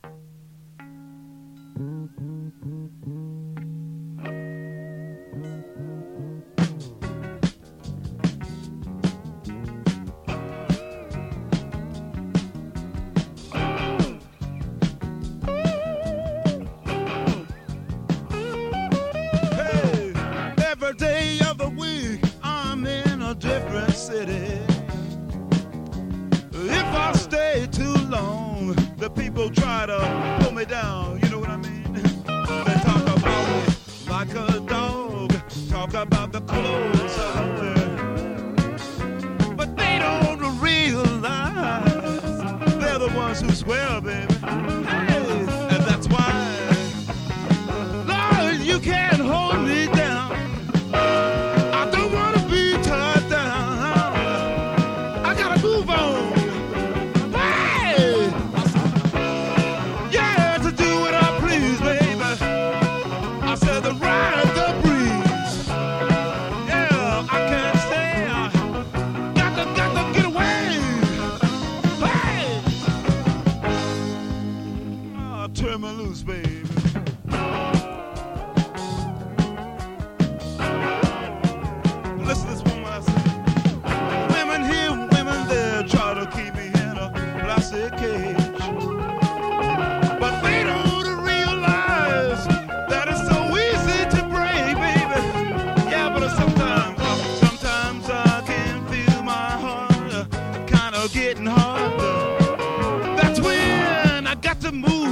Every day of the week, I'm in a different city. If I stay too long, the people try to pull me down. You know what I mean? They talk about me like a dog, talk about the clothes I wear. But they don't realize they're the ones who swear, baby. Hey, and that's why, Lord, you can't hold me down. I don't want to be tied down. I gotta move on. Hey! Yeah, to do what I please, baby. I said to ride the breeze. Yeah, I can't stay. Got to get away. Hey! Oh, turn me loose, baby. Listen to this one when I say, women here, women there, try to keep me in a plastic cage. But they don't realize that it's so easy to break, baby. Yeah, but sometimes I can feel my heart kind of getting harder. That's when I got to move